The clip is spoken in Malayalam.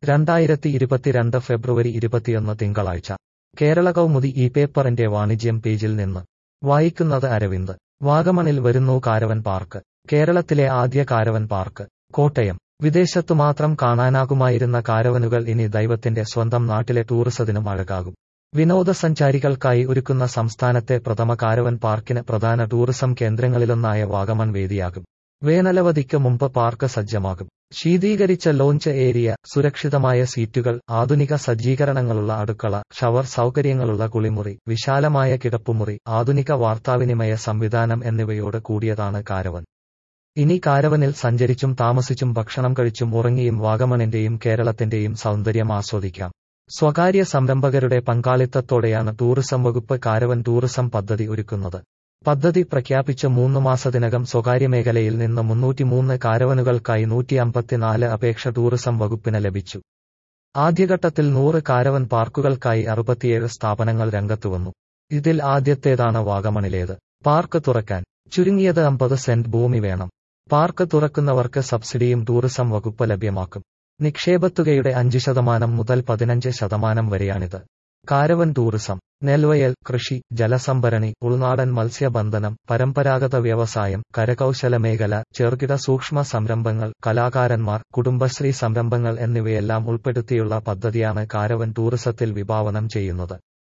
2022 ഫെബ്രുവരി 21 തിങ്കളാഴ്ച കേരള കൗമുദി ഈ പേപ്പറിന്റെ വാണിജ്യം പേജിൽ നിന്ന് വായിക്കുന്നത് അരവിന്ദ്. വാഗമണിൽ വരുന്നു കാരവൻ പാർക്ക്. കേരളത്തിലെ ആദ്യ കാരവൻ പാർക്ക്. കോട്ടയം. വിദേശത്തു മാത്രം കാണാനാകുമായിരുന്ന കാരവനുകൾ ഇനി ദൈവത്തിന്റെ സ്വന്തം നാട്ടിലെ ടൂറിസത്തിനും അഴകാകും. വിനോദസഞ്ചാരികൾക്കായി ഒരുക്കുന്ന സംസ്ഥാനത്തെ പ്രഥമ കാരവൻ പാർക്കിന് പ്രധാന ടൂറിസം കേന്ദ്രങ്ങളിലൊന്നായ വാഗമൺ വേദിയാകും. വേനലവധിക്ക് മുമ്പ് പാർക്ക് സജ്ജമാകും. ശീതീകരിച്ച ലോഞ്ച് ഏരിയ, സുരക്ഷിതമായ സീറ്റുകൾ, ആധുനിക സജ്ജീകരണങ്ങളുള്ള അടുക്കള, ഷവർ സൗകര്യങ്ങളുള്ള കുളിമുറി, വിശാലമായ കിടപ്പുമുറി, ആധുനിക വാർത്താവിനിമയ സംവിധാനം എന്നിവയോട് കൂടിയതാണ് കാരവൻ. ഇനി കാരവനിൽ സഞ്ചരിച്ചും താമസിച്ചും ഭക്ഷണം കഴിച്ചും ഉറങ്ങിയും വാഗമണിന്റെയും കേരളത്തിന്റെയും സൗന്ദര്യം ആസ്വദിക്കാം. സ്വകാര്യ സംരംഭകരുടെ പങ്കാളിത്തത്തോടെയാണ് ടൂറിസം വകുപ്പ് കാരവൻ ടൂറിസം പദ്ധതി ഒരുക്കുന്നത്. പദ്ധതി പ്രഖ്യാപിച്ച 3 മാസത്തിനകം സ്വകാര്യമേഖലയിൽ നിന്ന് 303 കാരവനുകൾക്കായി 154 അപേക്ഷ ടൂറിസം വകുപ്പിന് ലഭിച്ചു. ആദ്യഘട്ടത്തിൽ 100 കാരവൻ പാർക്കുകൾക്കായി 67 സ്ഥാപനങ്ങൾ രംഗത്തുവന്നു. ഇതിൽ ആദ്യത്തേതാണ് വാഗമണിലേത്. പാർക്ക് തുറക്കാൻ ചുരുങ്ങിയത് 50 സെന്റ് ഭൂമി വേണം. പാർക്ക് തുറക്കുന്നവർക്ക് സബ്സിഡിയും ടൂറിസം വകുപ്പ് ലഭ്യമാക്കും. നിക്ഷേപത്തുകയുടെ 5% മുതൽ 15% വരെയാണിത്. Caravan tourism. നെൽവയൽ കൃഷി, ജലസംഭരണി, ഉൾനാടൻ മത്സ്യബന്ധനം, പരമ്പരാഗത വ്യവസായം, കരകൗശല മേഖല, ചെറുകിട സൂക്ഷ്മ സംരംഭങ്ങൾ, കലാകാരന്മാർ, കുടുംബശ്രീ സംരംഭങ്ങൾ എന്നിവയെല്ലാം ഉൾപ്പെടുത്തിയുള്ള പദ്ധതിയാണ് കാരവൻ ടൂറിസത്തിൽ വിഭാവനം ചെയ്യുന്നത്.